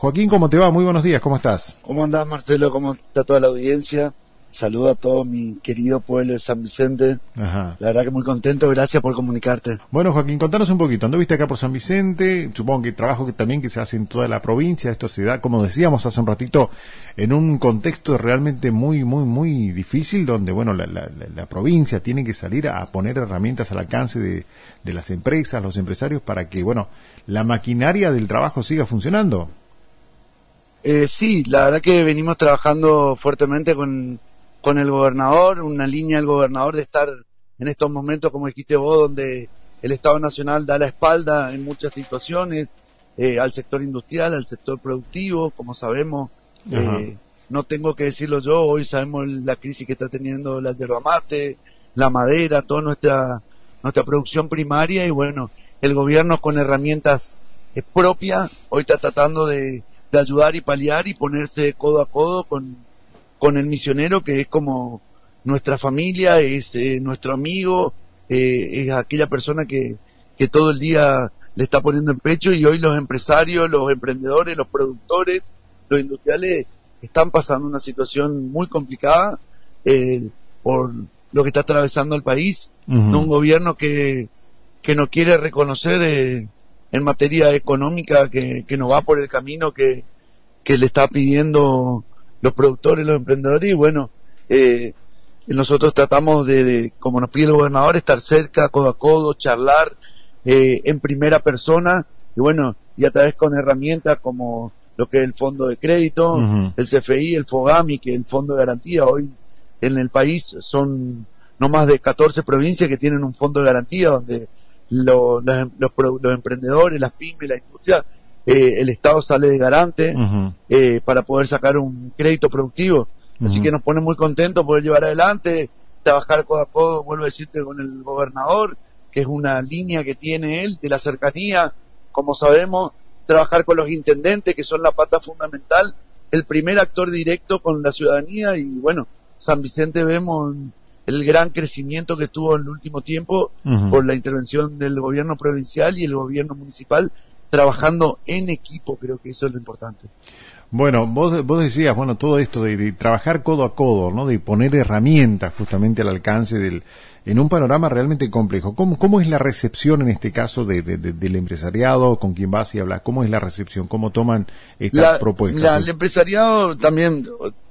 Joaquín, ¿cómo te va? Muy buenos días, ¿cómo estás? ¿Cómo andás, Marcelo? ¿Cómo está toda la audiencia? Saludo a todo mi querido pueblo de San Vicente. Ajá. La verdad que muy contento, gracias por comunicarte. Bueno, Joaquín, contanos un poquito. ¿Anduviste acá por San Vicente? Supongo que trabajo que también que se hace en toda la provincia. Esto se da, como decíamos hace un ratito, en un contexto realmente muy difícil, donde, bueno, la provincia tiene que salir a poner herramientas al alcance de las empresas, los empresarios, para que, bueno, la maquinaria del trabajo siga funcionando. Sí, la verdad que venimos trabajando fuertemente con el gobernador, una línea del gobernador de estar en estos momentos, como dijiste vos, donde el Estado Nacional da la espalda en muchas situaciones al sector industrial, al sector productivo, como sabemos. No tengo que decirlo yo, hoy sabemos la crisis que está teniendo la yerba mate, la madera, toda nuestra producción primaria, y bueno, el gobierno con herramientas propias hoy está tratando de ayudar y paliar y ponerse codo a codo con el misionero, que es como nuestra familia, es nuestro amigo, es aquella persona que todo el día le está poniendo en pecho, y hoy los empresarios, los emprendedores, los productores, los industriales están pasando una situación muy complicada por lo que está atravesando el país. De un gobierno que no quiere reconocer en materia económica que no va por el camino que le está pidiendo los productores, los emprendedores, y bueno, nosotros tratamos de, como nos pide el gobernador, estar cerca, codo a codo, charlar en primera persona, y bueno, y a través con herramientas como lo que es el fondo de crédito, el CFI, el FOGAMI, que es el fondo de garantía. Hoy en el país son no más de 14 provincias que tienen un fondo de garantía, donde los emprendedores, las pymes, la industria, el Estado sale de garante para poder sacar un crédito productivo. Así que nos pone muy contentos poder llevar adelante, trabajar codo a codo, vuelvo a decirte, con el gobernador, que es una línea que tiene él de la cercanía, como sabemos, trabajar con los intendentes, que son la pata fundamental, el primer actor directo con la ciudadanía. Y bueno, San Vicente vemos el gran crecimiento que tuvo en el último tiempo por la intervención del gobierno provincial y el gobierno municipal, trabajando en equipo. Creo que eso es lo importante. Bueno, vos decías, bueno, todo esto de trabajar codo a codo, ¿no? De poner herramientas justamente al alcance en un panorama realmente complejo. ¿Cómo es la recepción en este caso del empresariado con quien vas y hablas? ¿Cómo es la recepción? ¿Cómo toman estas propuestas? El empresariado también,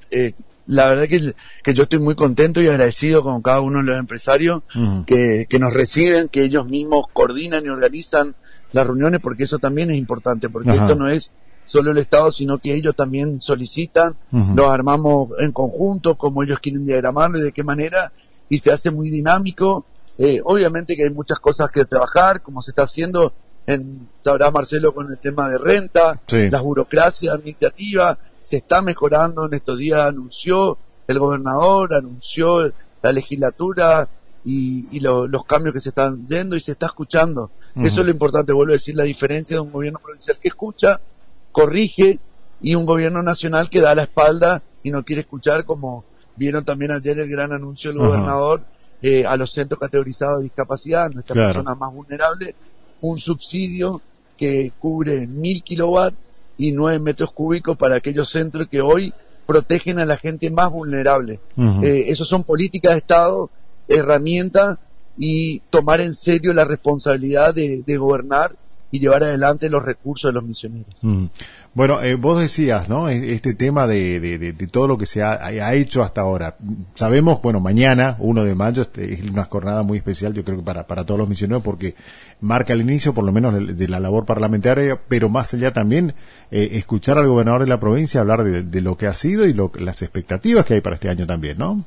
la verdad que yo estoy muy contento y agradecido con cada uno de los empresarios que nos reciben, que ellos mismos coordinan y organizan las reuniones, porque eso también es importante, porque esto no es solo el Estado, sino que ellos también solicitan, los armamos en conjunto, como ellos quieren diagramarlo y de qué manera, y se hace muy dinámico. Obviamente que hay muchas cosas que trabajar, como se está haciendo, sabrá Marcelo, con el tema de renta, las burocracias administrativas, se está mejorando. En estos días anunció el gobernador, anunció la legislatura y los cambios que se están yendo, y se está escuchando. Eso es lo importante, vuelvo a decir, la diferencia de un gobierno provincial que escucha, corrige, y un gobierno nacional que da la espalda y no quiere escuchar, como vieron también ayer el gran anuncio del gobernador a los centros categorizados de discapacidad, nuestras personas más vulnerables, un subsidio que cubre 1000 kilowatts y 9 metros cúbicos para aquellos centros que hoy protegen a la gente más vulnerable. Eso son políticas de Estado, herramientas, y tomar en serio la responsabilidad de gobernar y llevar adelante los recursos de los misioneros. Bueno, vos decías, ¿no? Este tema de todo lo que se ha hecho hasta ahora. Sabemos, bueno, mañana, 1 de mayo, es una jornada muy especial, yo creo que para todos los misioneros, porque marca el inicio, por lo menos, de la labor parlamentaria, pero más allá también, escuchar al gobernador de la provincia hablar de lo que ha sido y las expectativas que hay para este año también, ¿no?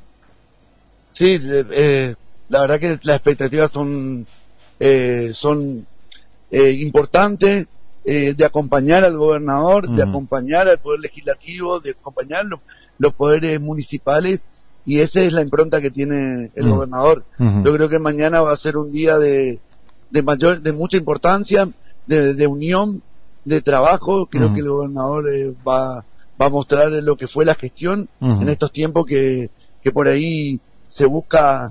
Sí, la verdad que las expectativas son importante, de acompañar al gobernador, de acompañar al poder legislativo, de acompañar los poderes municipales, y esa es la impronta que tiene el gobernador. Yo creo que mañana va a ser un día de mucha importancia, de unión, de trabajo. Creo que el gobernador va a mostrar lo que fue la gestión en estos tiempos que por ahí se busca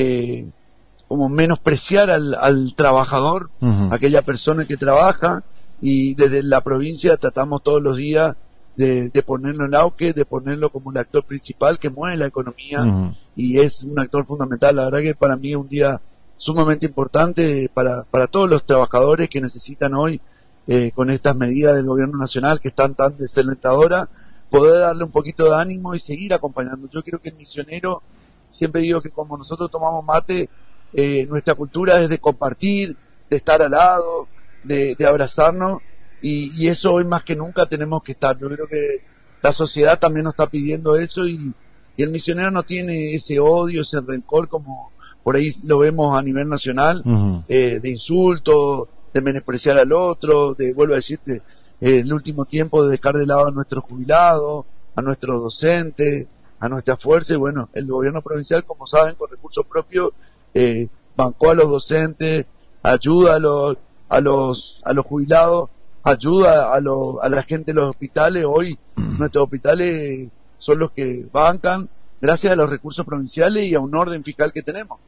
como menospreciar al trabajador, aquella persona que trabaja, y desde la provincia tratamos todos los días de ponerlo en auge, de ponerlo como un actor principal que mueve la economía y es un actor fundamental. La verdad que para mí es un día sumamente importante para todos los trabajadores que necesitan hoy, con estas medidas del gobierno nacional que están tan desalentadoras, poder darle un poquito de ánimo y seguir acompañando. Yo creo que el misionero, siempre digo que como nosotros tomamos mate, nuestra cultura es de compartir, de estar al lado, de abrazarnos, y eso hoy más que nunca tenemos que estar. Yo creo que la sociedad también nos está pidiendo eso, y el misionero no tiene ese odio, ese rencor como por ahí lo vemos a nivel nacional, de insultos, de menospreciar al otro, de, vuelvo a decirte, el último tiempo de dejar de lado a nuestros jubilados, a nuestros docentes, a nuestra fuerza. Y bueno, el gobierno provincial, como saben, con recursos propios, bancó a los docentes, ayuda a los jubilados, ayuda a la gente de los hospitales. Hoy nuestros hospitales son los que bancan gracias a los recursos provinciales y a un orden fiscal que tenemos.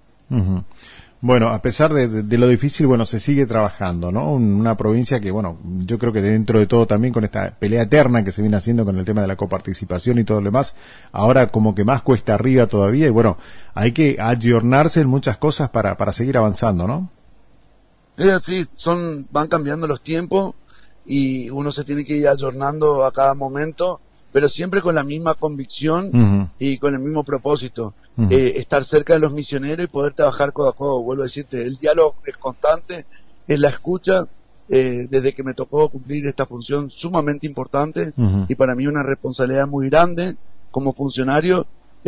Bueno, a pesar de lo difícil, bueno, se sigue trabajando, ¿no? Una provincia que, bueno, yo creo que dentro de todo también con esta pelea eterna que se viene haciendo con el tema de la coparticipación y todo lo demás, ahora como que más cuesta arriba todavía, y bueno, hay que ayornarse en muchas cosas para seguir avanzando, ¿no? Es así, van cambiando los tiempos y uno se tiene que ir ayornando a cada momento, pero siempre con la misma convicción y con el mismo propósito. Estar cerca de los misioneros y poder trabajar codo a codo. Vuelvo a decirte, el diálogo es constante, es la escucha, desde que me tocó cumplir esta función sumamente importante y para mí una responsabilidad muy grande como funcionario.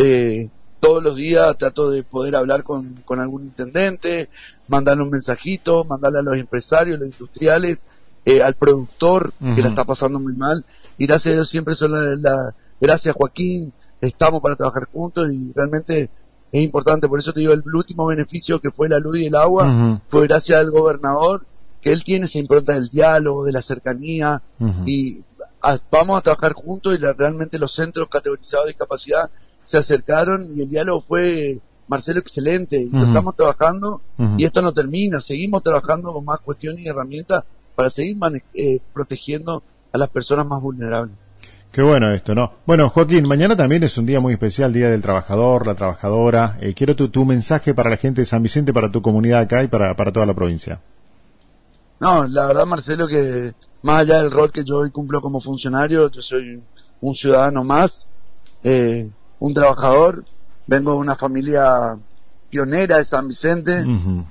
Todos los días trato de poder hablar con algún intendente, mandarle un mensajito, mandarle a los empresarios, los industriales, al productor que la está pasando muy mal, y gracias a Dios siempre son gracias Joaquín, estamos para trabajar juntos, y realmente es importante. Por eso te digo, el último beneficio que fue la luz y el agua fue gracias al gobernador, que él tiene esa impronta del diálogo, de la cercanía, y vamos a trabajar juntos, y realmente los centros categorizados de discapacidad se acercaron y el diálogo fue, Marcelo, excelente, y lo estamos trabajando, y esto no termina, seguimos trabajando con más cuestiones y herramientas para seguir protegiendo a las personas más vulnerables. Qué bueno esto, ¿no? Bueno, Joaquín, mañana también es un día muy especial, Día del Trabajador, la trabajadora. Quiero tu mensaje para la gente de San Vicente, para tu comunidad acá y para toda la provincia. No, la verdad, Marcelo, que más allá del rol que yo hoy cumplo como funcionario, yo soy un ciudadano más, un trabajador, vengo de una familia pionera de San Vicente,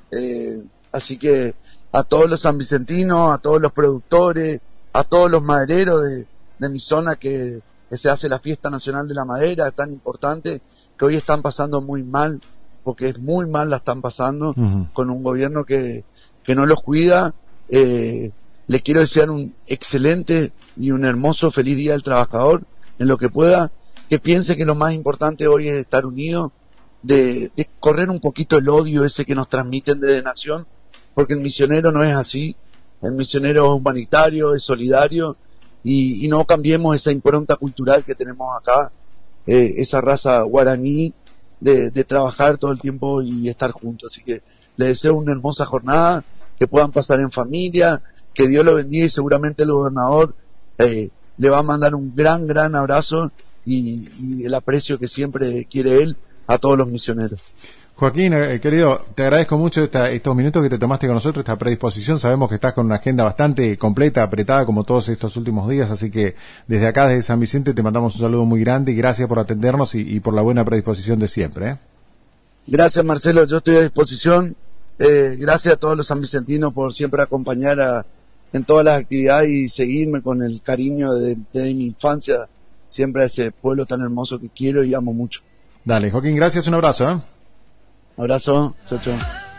así que a todos los sanvicentinos, a todos los productores, a todos los madereros de mi zona, que se hace la fiesta nacional de la madera, es tan importante, que hoy están pasando muy mal, porque es muy mal la están pasando, con un gobierno que no los cuida. Le quiero desear un excelente y un hermoso feliz Día del Trabajador, en lo que pueda, que piense que lo más importante hoy es estar unidos, de correr un poquito el odio ese que nos transmiten desde Nación, porque el misionero no es así. El misionero es humanitario, es solidario, y no cambiemos esa impronta cultural que tenemos acá, esa raza guaraní de trabajar todo el tiempo y estar juntos. Así que les deseo una hermosa jornada, que puedan pasar en familia, que Dios lo bendiga, y seguramente el gobernador le va a mandar un gran abrazo y el aprecio que siempre quiere él a todos los misioneros. Joaquín, querido, te agradezco mucho estos minutos que te tomaste con nosotros, esta predisposición. Sabemos que estás con una agenda bastante completa, apretada, como todos estos últimos días, así que desde acá, desde San Vicente, te mandamos un saludo muy grande y gracias por atendernos y por la buena predisposición de siempre. Gracias, Marcelo, yo estoy a disposición. Gracias a todos los sanvicentinos por siempre acompañar en todas las actividades y seguirme con el cariño de mi infancia, siempre a ese pueblo tan hermoso que quiero y amo mucho. Dale, Joaquín, gracias, un abrazo. Abrazo, chao.